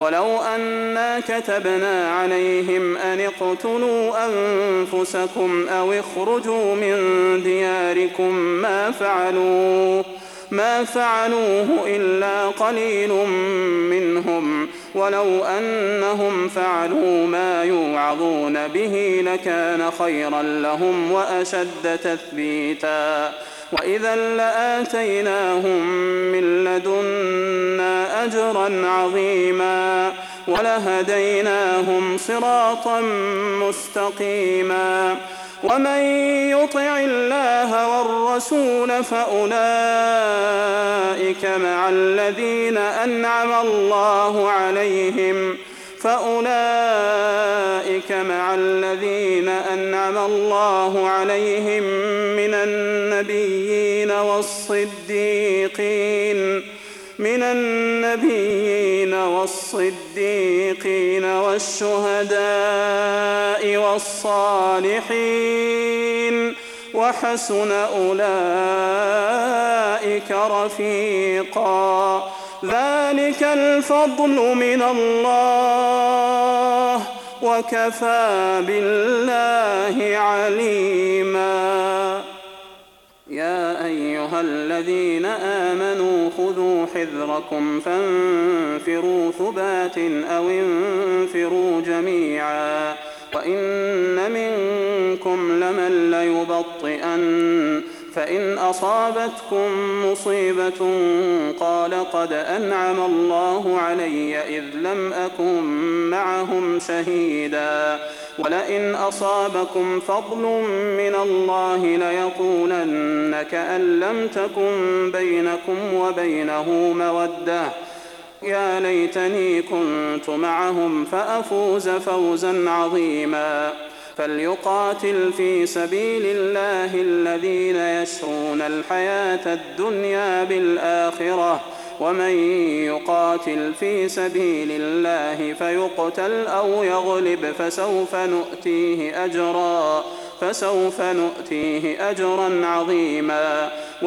ولو أنا كتبنا عليهم أن اقتلوا أنفسكم أو اخرجوا من دياركم ما فعلوه إلا قليل منهم، ولو أنهم فعلوا ما يوعظون به لكان خيرا لهم وأشد تثبيتا، وإذا لآتيناهم من لدنا أجرا عظيما ولهديناهم صراطا مستقيما. ومن يطع الله والرسول فأولئك مع الذين أنعم الله عليهم من النبيين والصديقين والشهداء والصالحين، وحسن أولئك رفيقا. ذلك الفضل من الله وكفى بالله عليما. يا أيها الذين آمنوا خذوا حذركم فانفروا ثبات أو انفروا جميعا، وإن منكم لمن ليبطئن، فإن أصابتكم مصيبة قال قد أنعم الله علي إذ لم أكن معهم شهيدا، ولئن أصابكم فضل من الله ليقولن كأن لم تكن بينكم وبينه مودة، يا ليتني كنت معهم فأفوز فوزا عظيما. فليقاتل في سبيل الله الذين يشرون الحياة الدنيا بالآخرة، ومن يقاتل في سبيل الله فيقتل أو يغلب فسوف نؤتيه أجرا عظيما.